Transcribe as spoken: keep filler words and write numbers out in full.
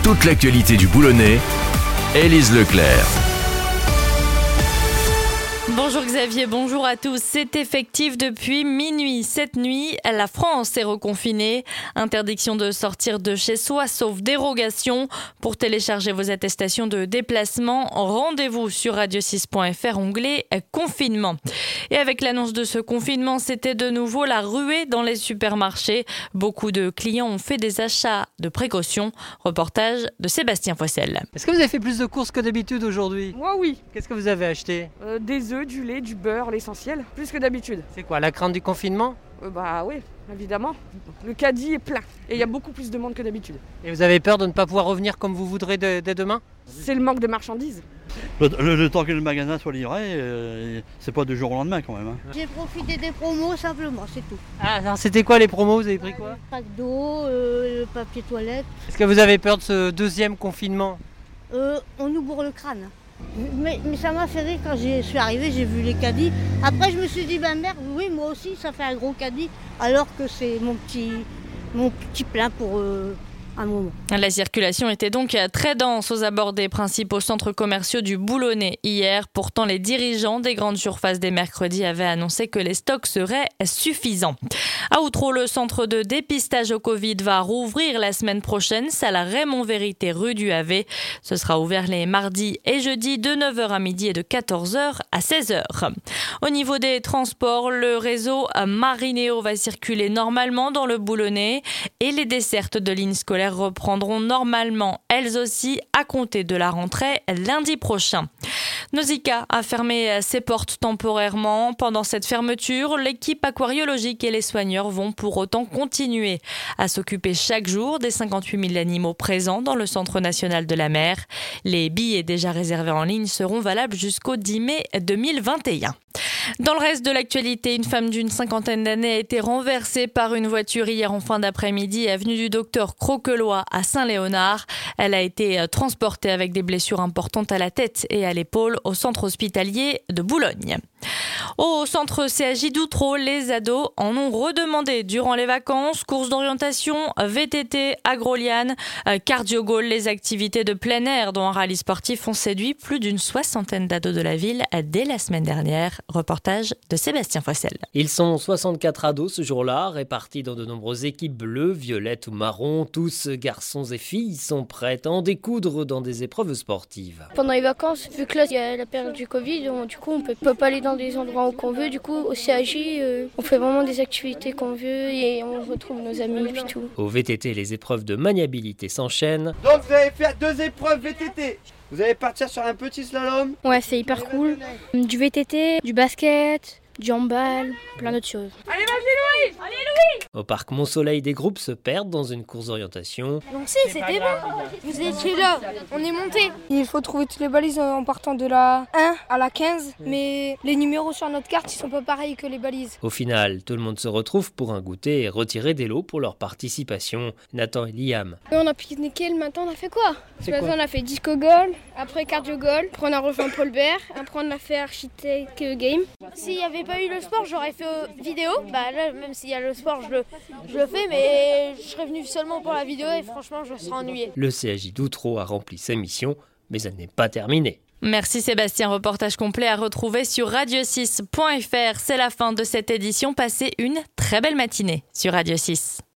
toute l'actualité du Boulonnais, Élise Leclerc. Bonjour Xavier, bonjour à tous. C'est effectif depuis minuit. Cette nuit, la France est reconfinée. Interdiction de sortir de chez soi, sauf dérogation. Pour télécharger vos attestations de déplacement, rendez-vous sur radio six point f r, onglet confinement. Et avec l'annonce de ce confinement, c'était de nouveau la ruée dans les supermarchés. Beaucoup de clients ont fait des achats de précaution. Reportage de Sébastien Foissel. Est-ce que vous avez fait plus de courses que d'habitude aujourd'hui ? Moi oui, Qu'est-ce que vous avez acheté ? Euh, des œufs, du lait, du beurre, l'essentiel, plus que d'habitude. C'est quoi, la crainte du confinement ? Euh, bah oui, évidemment. Le caddie est plein et il y a beaucoup plus de monde que d'habitude. Et vous avez peur de ne pas pouvoir revenir comme vous voudrez de- dès demain ? C'est le manque de marchandises. Le, le- le temps que le magasin soit livré, euh, c'est pas du jour au lendemain quand même. hein. J'ai profité des promos simplement, c'est tout. Ah, alors c'était quoi les promos ? Vous avez pris quoi ? Pack d'eau, euh, le papier toilette. Est-ce que vous avez peur de ce deuxième confinement ? Euh, on nous bourre le crâne. Mais, mais ça m'a fait rire quand je suis arrivée, j'ai vu les caddies. Après je me suis dit, ben merde, oui moi aussi ça fait un gros caddie. Alors que c'est mon petit, mon petit plein pour euh, un moment. La circulation était donc très dense aux abords des principaux centres commerciaux du Boulonnais hier. Pourtant, les dirigeants des grandes surfaces des mercredis avaient annoncé que les stocks seraient suffisants. À Outreau, le centre de dépistage au Covid va rouvrir la semaine prochaine. C'est à la Raymond-Vérité rue du Havet. Ce sera ouvert les mardis et jeudis de neuf heures à midi et de quatorze heures à seize heures. Au niveau des transports, le réseau Marinéo va circuler normalement dans le Boulonnais et les dessertes de lignes scolaires reprendront normalement, elles aussi, à compter de la rentrée lundi prochain. Nausicaa a fermé ses portes temporairement. Pendant cette fermeture, l'équipe aquariologique et les soigneurs vont pour autant continuer à s'occuper chaque jour des cinquante-huit mille animaux présents dans le Centre national de la mer. Les billets déjà réservés en ligne seront valables jusqu'au dix mai deux mille vingt et un. Dans le reste de l'actualité, une femme d'une cinquantaine d'années a été renversée par une voiture hier en fin d'après-midi avenue du Docteur Croquelois à Saint-Léonard. Elle a été transportée avec des blessures importantes à la tête et à l'épaule au centre hospitalier de Boulogne. Au centre C H J d'Outreau, les ados en ont redemandé durant les vacances. Courses d'orientation, V T T, agroliane, cardio-goal, les activités de plein air dont un rallye sportif ont séduit plus d'une soixantaine d'ados de la ville dès la semaine dernière. Reportage de Sébastien Foissel. Ils sont soixante-quatre ados ce jour-là, répartis dans de nombreuses équipes bleues, violettes ou marron. Tous, garçons et filles, sont prêts à en découdre dans des épreuves sportives. Pendant les vacances, vu que là il y a la période du Covid, on, du coup on peut, peut pas aller dans des endroits où qu'on veut. Du coup au C A J, euh, on fait vraiment des activités qu'on veut et on retrouve nos amis et tout. Au V T T, les épreuves de maniabilité s'enchaînent. Donc vous allez faire deux épreuves V T T. Vous allez partir sur un petit slalom. Ouais, c'est hyper cool. Du V T T, du basket, du handball, plein d'autres choses. Allez, vas-y Louis! Allez Louis! Au parc Mont-Soleil, des groupes se perdent dans une course d'orientation. Non, si, c'était bon. Vous étiez là, on est monté. Il faut trouver toutes les balises en partant de la un à la quinze, mais les numéros sur notre carte ils sont pas pareils que les balises. Au final, tout le monde se retrouve pour un goûter et retirer des lots pour leur participation. Nathan et Liam. Et on a pique-niqué, le matin on a fait quoi? C'est Ce quoi matin on a fait disco goal, après cardio goal, après on a rejoint Paul Bert, après on a fait architect game. S'il n'y avait pas eu le sport, j'aurais fait euh, vidéo. Bah là, même s'il y a le sport, je le, je le fais, mais je serais venu seulement pour la vidéo et franchement je serais ennuyé. Le C H J d'Outreau a rempli sa mission, mais elle n'est pas terminée. Merci Sébastien, reportage complet à retrouver sur radio six point f r. C'est la fin de cette édition. Passez une très belle matinée sur Radio six.